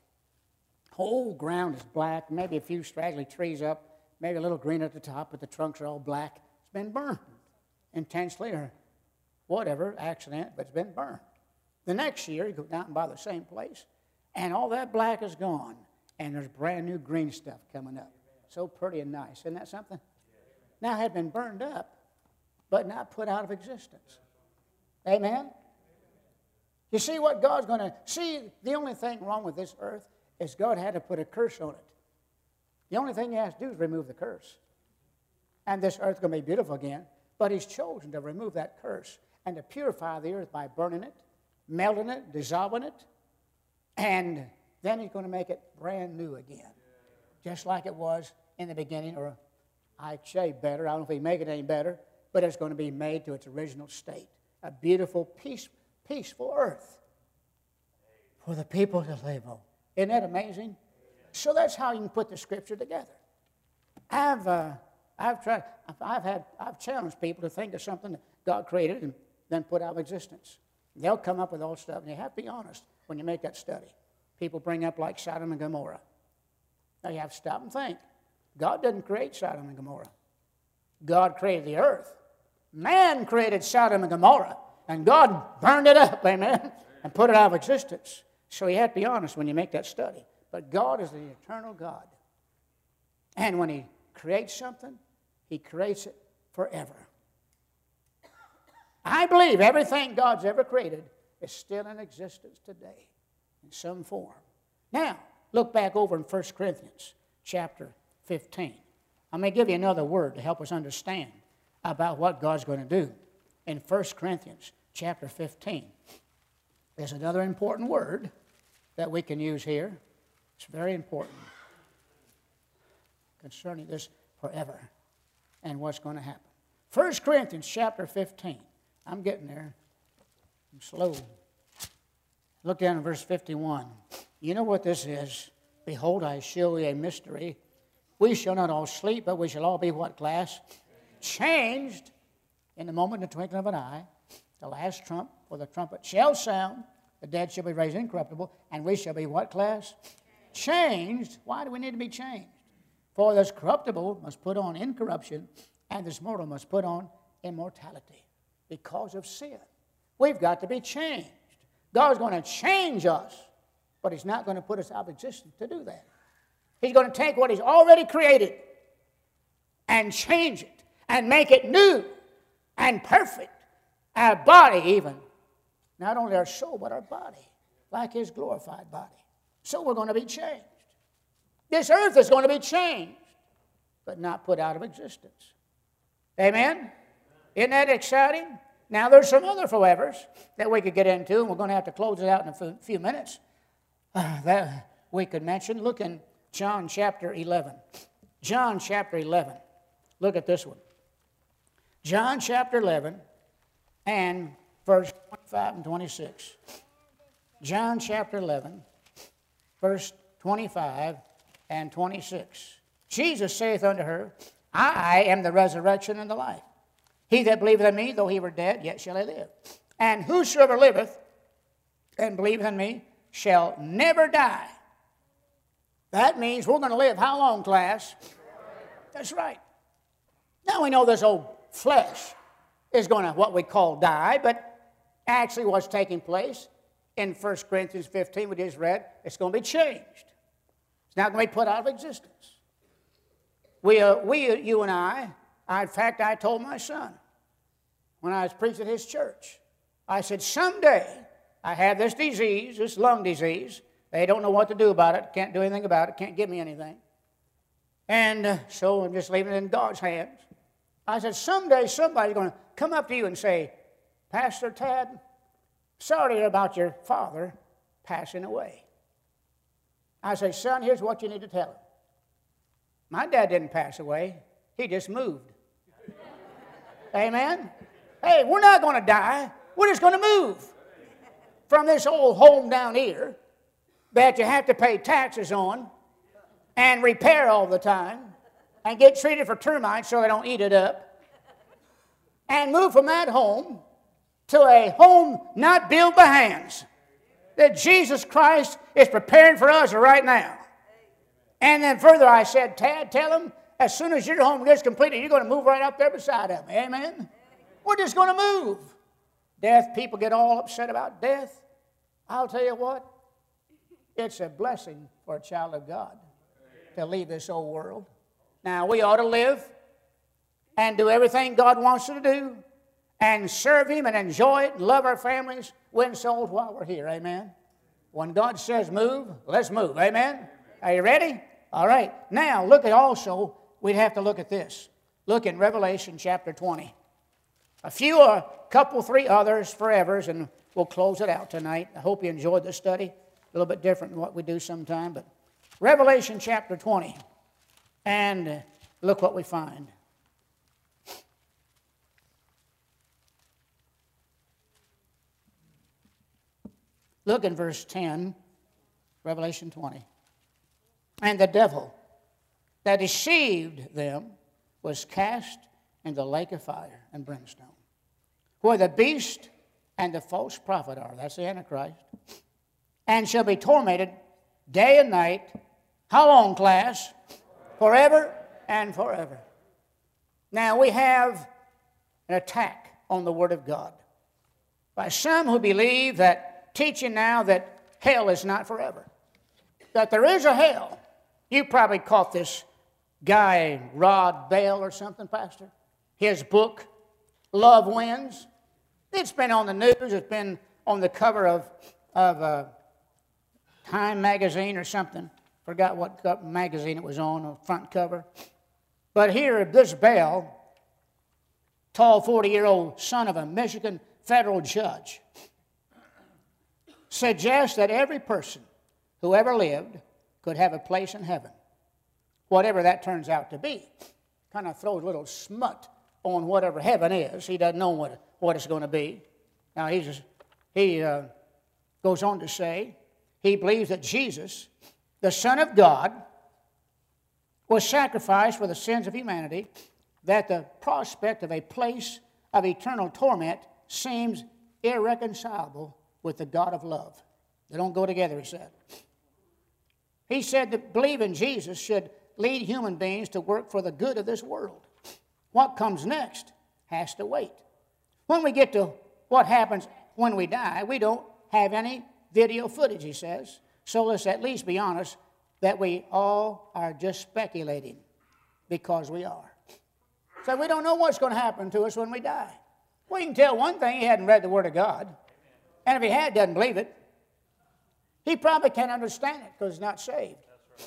Whole ground is black, maybe a few straggly trees up, maybe a little green at the top, but the trunks are all black. It's been burned intensely or whatever, accident, but it's been burned. The next year, you go down by the same place, and all that black is gone, and there's brand new green stuff coming up. So pretty and nice. Isn't that something? Now, it had been burned up, but not put out of existence. Amen? You see what God's going to... See, the only thing wrong with this earth is God had to put a curse on it. The only thing He has to do is remove the curse. And this earth is going to be beautiful again, but He's chosen to remove that curse and to purify the earth by burning it, melting it, dissolving it, and then He's going to make it brand new again, just like it was in the beginning, or I'd say better. I don't know if He'd make it any better, but it's going to be made to its original state, a beautiful, peace, peaceful earth for the people to live on. Isn't that amazing? So that's how you can put the Scripture together. I've, uh, I've tried. I've had. I've challenged people to think of something that God created and then put out of existence. They'll come up with all stuff, and you have to be honest when you make that study. People bring up like Sodom and Gomorrah. Now you have to stop and think. God didn't create Sodom and Gomorrah. God created the earth. Man created Sodom and Gomorrah, and God burned it up, amen, and put it out of existence. So you have to be honest when you make that study. But God is the eternal God. And when He creates something, He creates it forever. I believe everything God's ever created is still in existence today in some form. Now, look back over in First Corinthians chapter fifteen. I'm going to give you another word to help us understand about what God's going to do in First Corinthians chapter fifteen. There's another important word that we can use here. It's very important concerning this forever and what's going to happen. First Corinthians chapter fifteen. I'm getting there. I'm slow. Look down at verse fifty-one. You know what this is? Behold, I show you a mystery. We shall not all sleep, but we shall all be what class? Changed in the moment, in the twinkling of an eye. The last trump, for the trumpet shall sound. The dead shall be raised incorruptible. And we shall be what class? Changed. Why do we need to be changed? For this corruptible must put on incorruption, and this mortal must put on immortality because of sin. We've got to be changed. God's going to change us, but He's not going to put us out of existence to do that. He's going to take what He's already created and change it and make it new and perfect. Our body even. Not only our soul, but our body, like His glorified body. So we're going to be changed. This earth is going to be changed, but not put out of existence. Amen? Isn't that exciting? Now, there's some other forevers that we could get into, and we're going to have to close it out in a few minutes. Uh, that we could mention. Look in John chapter eleven. John chapter eleven. Look at this one. John chapter eleven and verse twenty-five and twenty-six. John chapter eleven, verse twenty-five and twenty-six. Jesus saith unto her, I am the resurrection and the life. He that believeth in me, though he were dead, yet shall he live. And whosoever liveth and believeth in me shall never die. That means we're going to live how long, class? That's right. Now we know this old flesh is going to, what we call, die, but actually what's taking place in First Corinthians fifteen, we just read, it's going to be changed. It's not going to be put out of existence. We, uh, we you and I, I, in fact, I told my son when I was preaching at his church, I said, someday I have this disease, this lung disease. They don't know what to do about it, can't do anything about it, can't give me anything. And uh, so I'm just leaving it in God's hands. I said, someday somebody's going to come up to you and say, Pastor Tad, sorry about your father passing away. I said, son, here's what you need to tell him. My dad didn't pass away. He just moved. Amen? Hey, we're not going to die. We're just going to move from this old home down here that you have to pay taxes on and repair all the time and get treated for termites so they don't eat it up, and move from that home to a home not built by hands that Jesus Christ is preparing for us right now. And then further I said, Tad, tell him as soon as your home gets completed, you're going to move right up there beside him. Amen? We're just going to move. Death, people get all upset about death. I'll tell you what, it's a blessing for a child of God to leave this old world. Now, we ought to live and do everything God wants us to do and serve Him and enjoy it and love our families, win souls while we're here. Amen? When God says move, let's move. Amen? Are you ready? All right. Now, look at also, we'd have to look at this. Look in Revelation chapter twenty. A few, a couple, three others, forevers, and we'll close it out tonight. I hope you enjoyed the study. A little bit different than what we do sometime, but Revelation chapter twenty. And look what we find. Look in verse ten, Revelation twenty. And the devil that deceived them was cast into the lake of fire and brimstone, where the beast and the false prophet are. That's the Antichrist. And shall be tormented day and night. How long, class? Forever and forever. Now we have an attack on the Word of God by some who believe that, teaching now that hell is not forever, that there is a hell. You probably caught this guy, Rod Bell or something, Pastor. His book, Love Wins. It's been on the news. It's been on the cover of, of uh, Time magazine or something. Forgot what magazine it was on, the front cover. But here, this Bell, tall forty-year-old son of a Michigan federal judge, suggests that every person who ever lived could have a place in heaven, whatever that turns out to be. Kind of throws a little smut on whatever heaven is. He doesn't know what, what it's going to be. Now, he's just, he uh, goes on to say he believes that Jesus, the Son of God, was sacrificed for the sins of humanity, that the prospect of a place of eternal torment seems irreconcilable with the God of love. They don't go together, he said. He said that believe in Jesus should lead human beings to work for the good of this world. What comes next has to wait. When we get to what happens when we die, we don't have any video footage, he says. So let's at least be honest that we all are just speculating, because we are. So we don't know what's going to happen to us when we die. We can tell one thing: he hadn't read the Word of God. And if he had, doesn't believe it. He probably can't understand it because he's not saved.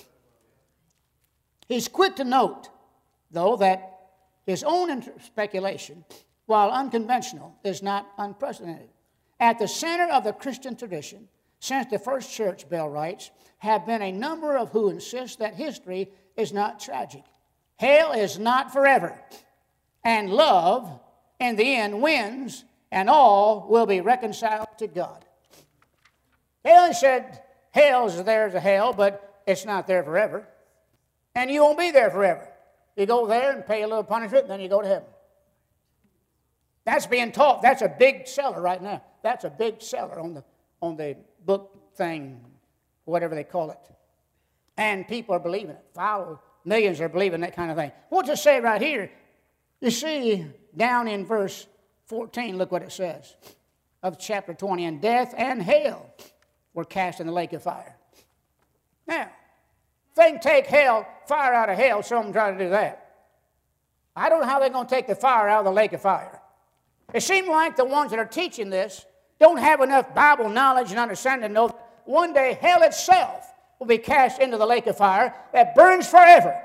He's quick to note, though, that his own speculation, while unconventional, is not unprecedented. At the center of the Christian tradition, since the first church, Bell writes, have been a number of who insist that history is not tragic. Hell is not forever, and love, in the end, wins, and all will be reconciled to God. He only said hell's there's a hell, but it's not there forever. And you won't be there forever. You go there and pay a little punishment, and then you go to heaven. That's being taught. That's a big seller right now. That's a big seller on the, on the book thing, whatever they call it. And people are believing it. Follow, millions are believing that kind of thing. What's it say right here? You see, down in verse fourteen, look what it says of chapter twenty. And death and hell were cast in the lake of fire. Now, if they can take hell, fire out of hell, some of them try to do that. I don't know how they're going to take the fire out of the lake of fire. It seems like the ones that are teaching this don't have enough Bible knowledge and understanding to know that one day hell itself will be cast into the lake of fire that burns forever.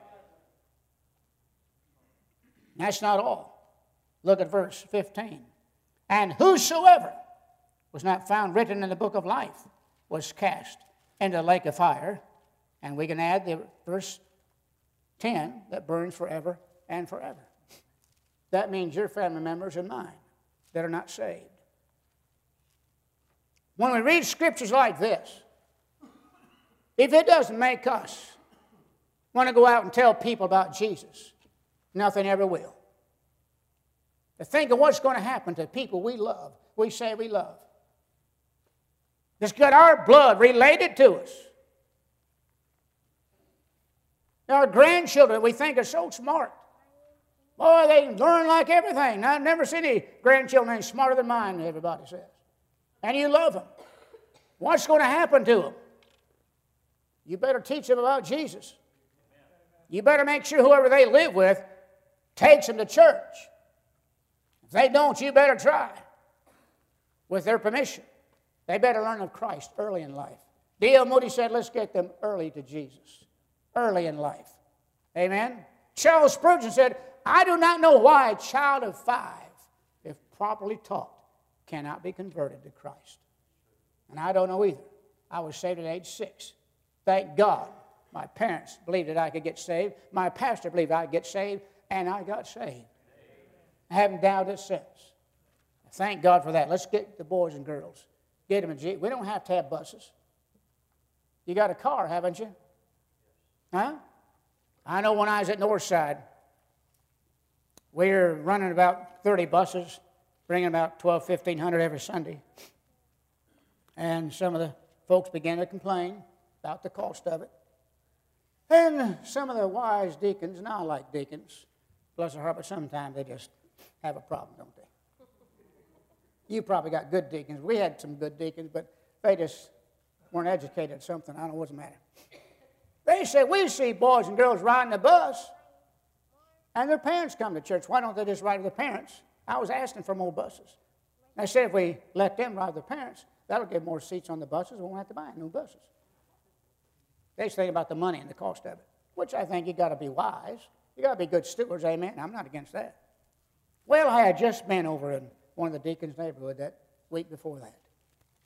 That's not all. Look at verse fifteen. And whosoever was not found written in the book of life was cast into the lake of fire. And we can add the verse ten, that burns forever and forever. That means your family members and mine that are not saved. When we read scriptures like this, if it doesn't make us want to go out and tell people about Jesus, nothing ever will. To think of what's going to happen to people we love, we say we love. That's got our blood related to us. Our grandchildren we think are so smart. Boy, they learn like everything. I've never seen any grandchildren any smarter than mine, everybody says. And you love them. What's going to happen to them? You better teach them about Jesus. You better make sure whoever they live with takes them to church. If they don't, you better try. With their permission. They better learn of Christ early in life. D L Moody said, let's get them early to Jesus. Early in life. Amen? Charles Spurgeon said, I do not know why a child of five, if properly taught, cannot be converted to Christ. And I don't know either. I was saved at age six. Thank God. My parents believed that I could get saved. My pastor believed I'd get saved, and I got saved. I haven't doubted it since. Thank God for that. Let's get the boys and girls. Get them a Jeep. We don't have to have buses. You got a car, haven't you? Huh? I know when I was at Northside, we were running about thirty buses, bringing about twelve, fifteen hundred every Sunday. And some of the folks began to complain about the cost of it. And some of the wise deacons, and I like deacons, bless their heart, but sometimes they just have a problem, don't they? You probably got good deacons. We had some good deacons, but they just weren't educated at something. I don't know what's the matter. They said, we see boys and girls riding the bus, and their parents come to church. Why don't they just ride with their parents? I was asking for more buses. They said if we let them ride with their parents, that'll give more seats on the buses. We won't have to buy new buses. They just think about the money and the cost of it, which I think you got to be wise. You got to be good stewards, amen. I'm not against that. Well, I had just been over in one of the deacons' neighborhood that week before that.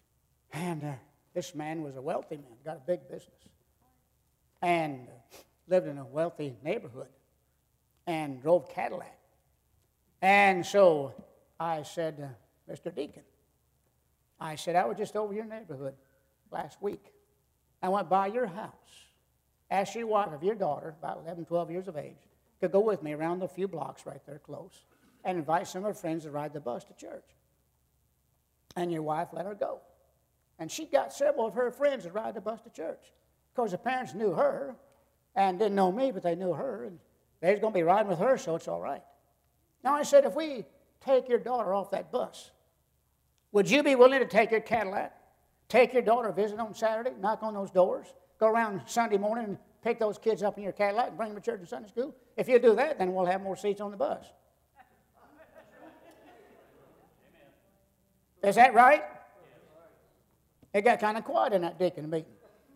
And uh, this man was a wealthy man, got a big business, and uh, lived in a wealthy neighborhood, and drove Cadillac. And so I said, uh, Mister Deacon, I said, I was just over your neighborhood last week. I went by your house. Asked your wife if your daughter, about eleven, twelve years of age, could go with me around the few blocks right there close and invite some of her friends to ride the bus to church. And your wife let her go. And she got several of her friends to ride the bus to church. Because the parents knew her and didn't know me, but they knew her. And they was going to be riding with her, so it's all right. Now I said, if we take your daughter off that bus, would you be willing to take your Cadillac, take your daughter visit on Saturday, knock on those doors, go around Sunday morning and pick those kids up in your Cadillac and bring them to church and Sunday school? If you do that, then we'll have more seats on the bus. Is that right? It got kind of quiet in that deacon meeting.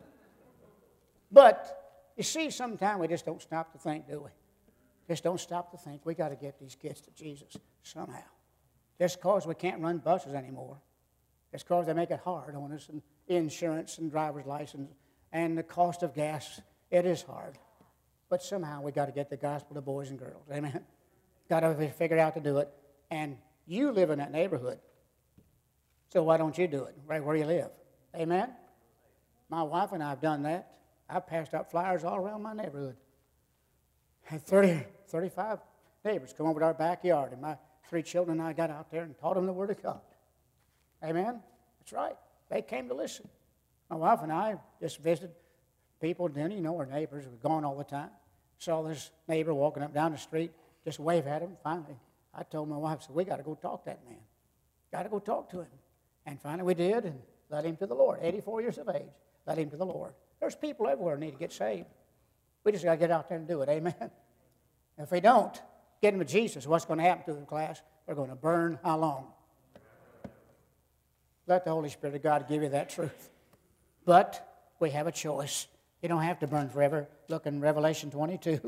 But, you see, sometimes we just don't stop to think, do we? Just don't stop to think. We got to get these kids to Jesus somehow. Just because we can't run buses anymore. Just because they make it hard on us, and insurance and driver's license and the cost of gas, it is hard. But somehow we got to get the gospel to boys and girls. Amen? Got to figure out to do it. And you live in that neighborhood. So why don't you do it right where you live? Amen? My wife and I have done that. I've passed out flyers all around my neighborhood. Had thirty, thirty-five neighbors come over to our backyard, and my three children and I got out there and taught them the Word of God. Amen? That's right. They came to listen. My wife and I just visited people, then you know our neighbors were gone all the time. Saw this neighbor walking up down the street, just wave at him. Finally, I told my wife, I said, we got to go talk to that man. Got to go talk to him. And finally we did, and led him to the Lord. eighty-four years of age, led him to the Lord. There's people everywhere who need to get saved. We just got to get out there and do it. Amen? If we don't get them to Jesus, what's going to happen to them, class? They're going to burn how long? Let the Holy Spirit of God give you that truth. But we have a choice. You don't have to burn forever. Look in Revelation twenty-two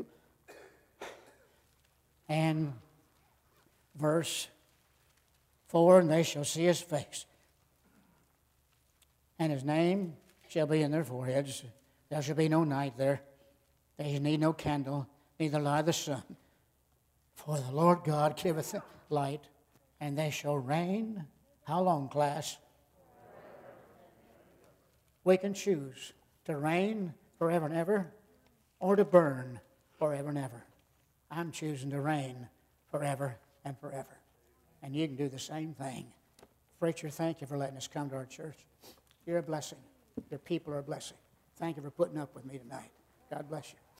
and verse four, and they shall see his face, and his name shall be in their foreheads. There shall be no night there. They need no candle, neither lie the sun. For the Lord God giveth light, and they shall reign. How long, class? We can choose to reign forever and ever, or to burn forever and ever. I'm choosing to reign forever and forever. And you can do the same thing. Preacher, thank you for letting us come to our church. You're a blessing. Your people are a blessing. Thank you for putting up with me tonight. God bless you.